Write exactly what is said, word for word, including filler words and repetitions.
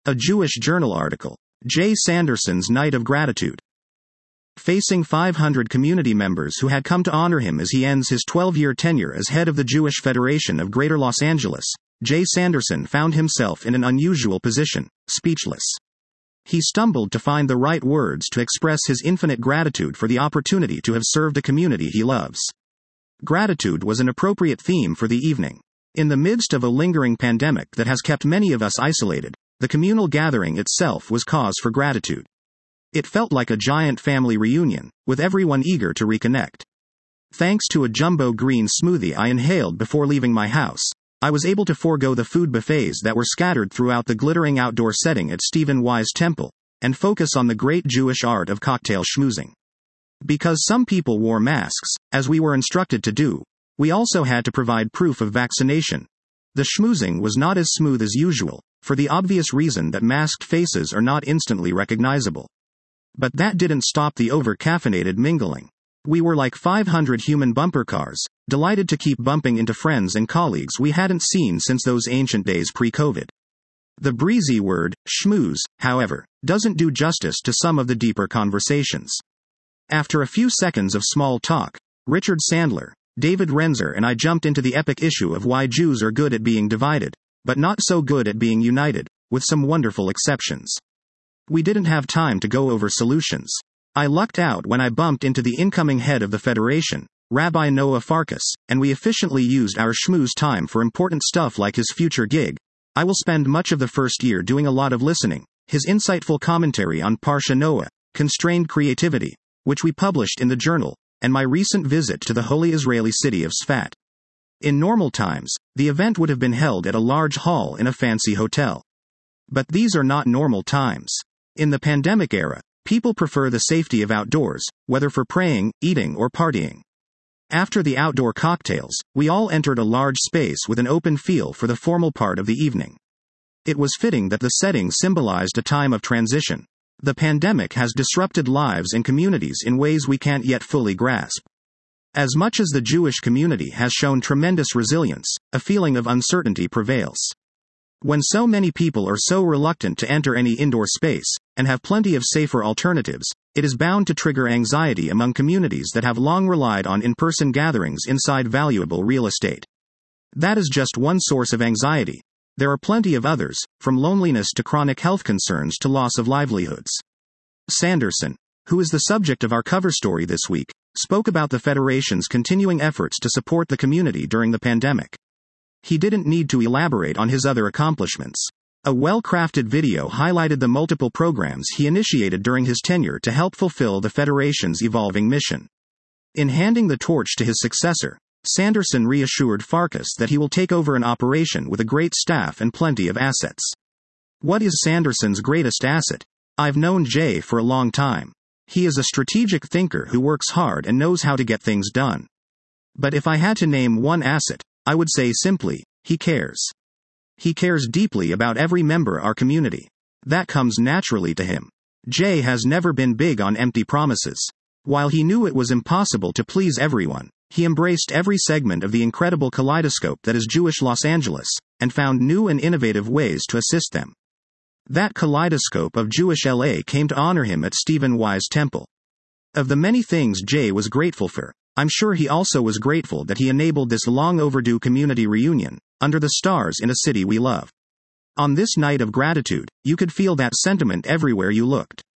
A Jewish Journal article. Jay Sanderson's Night of Gratitude. Facing five hundred community members who had come to honor him as he ends his twelve-year tenure as head of the Jewish Federation of Greater Los Angeles, Jay Sanderson found himself in an unusual position, speechless. He stumbled to find the right words to express his infinite gratitude for the opportunity to have served a community he loves. Gratitude was an appropriate theme for the evening. In the midst of a lingering pandemic that has kept many of us isolated, the communal gathering itself was cause for gratitude. It felt like a giant family reunion, with everyone eager to reconnect. Thanks to a jumbo green smoothie I inhaled before leaving my house, I was able to forego the food buffets that were scattered throughout the glittering outdoor setting at Stephen Wise Temple, and focus on the great Jewish art of cocktail schmoozing. Because some people wore masks, as we were instructed to do, we also had to provide proof of vaccination. The schmoozing was not as smooth as usual, for the obvious reason that masked faces are not instantly recognizable. But that didn't stop the over-caffeinated mingling. We were like five hundred human bumper cars, delighted to keep bumping into friends and colleagues we hadn't seen since those ancient days pre-COVID. The breezy word, schmooze, however, doesn't do justice to some of the deeper conversations. After a few seconds of small talk, Richard Sandler, David Renzer and I jumped into the epic issue of why Jews are good at being divided, but not so good at being united, with some wonderful exceptions. We didn't have time to go over solutions. I lucked out when I bumped into the incoming head of the Federation, Rabbi Noah Farkas, and we efficiently used our schmooze time for important stuff like his future gig. I will spend much of the first year doing a lot of listening, his insightful commentary on Parsha Noah, Constrained Creativity, which we published in the journal, and my recent visit to the holy Israeli city of Sfat. In normal times, the event would have been held at a large hall in a fancy hotel. But these are not normal times. In the pandemic era, people prefer the safety of outdoors, whether for praying, eating, or partying. After the outdoor cocktails, we all entered a large space with an open feel for the formal part of the evening. It was fitting that the setting symbolized a time of transition. The pandemic has disrupted lives and communities in ways we can't yet fully grasp. As much as the Jewish community has shown tremendous resilience, a feeling of uncertainty prevails. When so many people are so reluctant to enter any indoor space, and have plenty of safer alternatives, it is bound to trigger anxiety among communities that have long relied on in-person gatherings inside valuable real estate. That is just one source of anxiety. There are plenty of others, from loneliness to chronic health concerns to loss of livelihoods. Sanderson, who is the subject of our cover story this week, spoke about the Federation's continuing efforts to support the community during the pandemic. He didn't need to elaborate on his other accomplishments. A well-crafted video highlighted the multiple programs he initiated during his tenure to help fulfill the Federation's evolving mission. In handing the torch to his successor, Sanderson reassured Farkas that he will take over an operation with a great staff and plenty of assets. What is Sanderson's greatest asset? I've known Jay for a long time. He is a strategic thinker who works hard and knows how to get things done. But if I had to name one asset, I would say simply, he cares. He cares deeply about every member of our community. That comes naturally to him. Jay has never been big on empty promises. While he knew it was impossible to please everyone, he embraced every segment of the incredible kaleidoscope that is Jewish Los Angeles, and found new and innovative ways to assist them. That kaleidoscope of Jewish L A came to honor him at Stephen Wise Temple. Of the many things Jay was grateful for, I'm sure he also was grateful that he enabled this long overdue community reunion, under the stars in a city we love. On this night of gratitude, you could feel that sentiment everywhere you looked.